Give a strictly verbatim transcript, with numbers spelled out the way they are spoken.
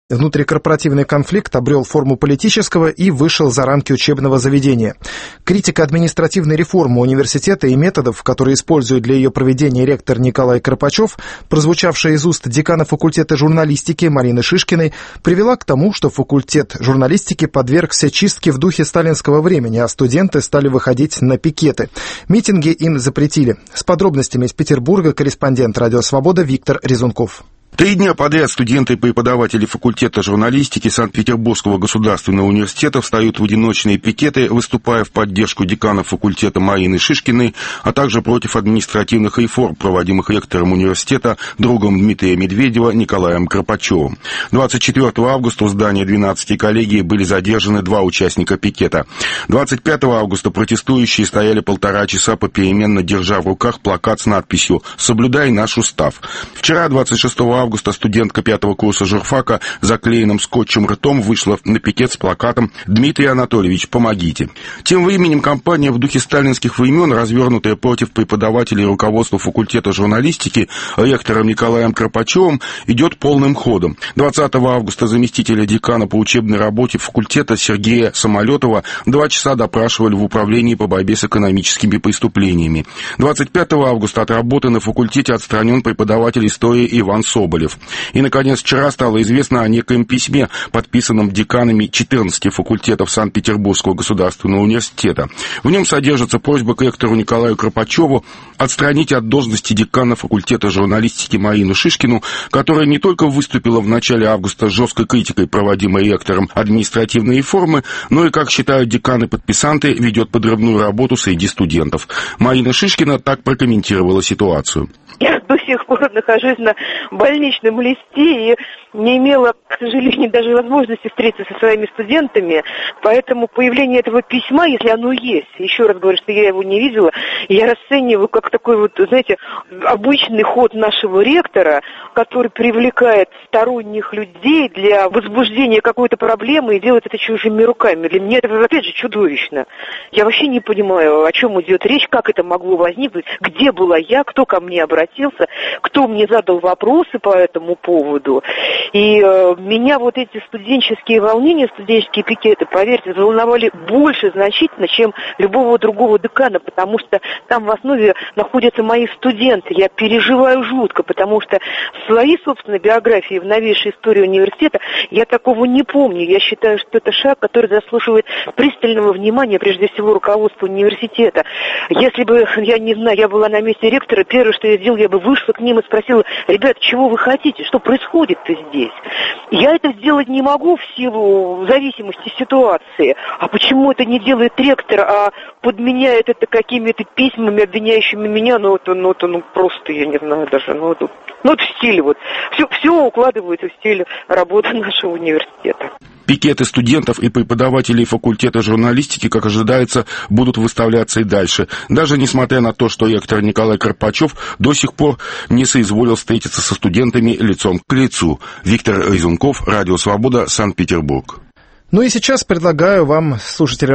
Внутрикорпоративный конфликт обрел форму политического и вышел за рамки учебного заведения. Критика административной реформы университета и методов, которые использует для ее проведения ректор Николай Карпачев, прозвучавшая из уст декана факультета журналистики Марины Шишкиной, привела к тому, что факультет журналистики подвергся чистке в духе сталинского времени, а студенты стали выходить на пикеты. Митинги им запретили. С подробностями из Петербурга корреспондент «Радио Свобода» Виктор Резунков. Три дня подряд студенты и преподаватели факультета журналистики Санкт-Петербургского государственного университета встают в одиночные пикеты, выступая в поддержку декана факультета Марины Шишкиной, а также против административных реформ, проводимых ректором университета, другом Дмитрия Медведева Николаем Карпачевым. двадцать четвёртого августа в здании двенадцатой коллегии были задержаны два участника пикета. двадцать пятого августа протестующие стояли полтора часа попеременно, держа в руках плакат с надписью «Соблюдай наш устав». Вчера, двадцать шестого августа, августа студентка пятого курса журфака заклеенным скотчем ртом вышла на пикет с плакатом «Дмитрий Анатольевич, помогите». Тем временем кампания в духе сталинских времен, развернутая против преподавателей и руководства факультета журналистики ректором Николаем Карпачевым, идет полным ходом. двадцатого августа заместителя декана по учебной работе факультета Сергея Самолетова два часа допрашивали в управлении по борьбе с экономическими преступлениями. двадцать пятого августа от работы на факультете отстранен преподаватель истории Иван Соболев. И, наконец, вчера стало известно о некоем письме, подписанном деканами четырнадцати факультетов Санкт-Петербургского государственного университета. В нем содержится просьба к ректору Николаю Карпачеву отстранить от должности декана факультета журналистики Марину Шишкину, которая не только выступила в начале августа с жесткой критикой, проводимой ректором административной реформы, но и, как считают деканы-подписанты, ведет подрывную работу среди студентов. Марина Шишкина так прокомментировала ситуацию. Я до сих пор нахожусь на больничном листе и не имела, к сожалению, даже возможности встретиться со своими студентами, поэтому появление этого письма, если оно есть, еще раз говорю, что я его не видела, я расцениваю как такой вот, знаете, обычный ход нашего ректора, который привлекает сторонних людей для возбуждения какой-то проблемы и делает это чужими руками. Для меня это, опять же, чудовищно. Я вообще не понимаю, о чем идет речь, как это могло возникнуть, где была я, кто ко мне обратился, кто мне задал вопросы по этому поводу. И э, меня вот эти студенческие волнения, студенческие пикеты, поверьте, заволновали больше значительно, чем любого другого декана, потому что там в основе находятся мои студенты. Я переживаю жутко, потому что в своей собственной биографии, в новейшей истории университета, я такого не помню. Я считаю, что это шаг, который заслуживает пристального внимания, прежде всего, руководства университета. Если бы, я не знаю, я была на месте ректора, первое, что я сделала, я бы вышла к ним и спросила: ребят, чего вы хотите, что происходит-то здесь? Я это сделать не могу в силу зависимости ситуации. А почему это не делает ректор, а подменяет это какими-то письмами, обвиняющими меня? Ну, это, ну, это, ну, просто, я не знаю даже, ну, это, ну, это в стиле вот. Все, все укладывается в стиле работы нашего университета. Пикеты студентов и преподавателей факультета журналистики, как ожидается, будут выставляться и дальше, даже несмотря на то, что ректор Николай Карпачев до сих пор не соизволил встретиться со студентами лицом к лицу. Виктор Резунков, Радио Свобода, Санкт-Петербург. Ну и сейчас предлагаю вам, слушатели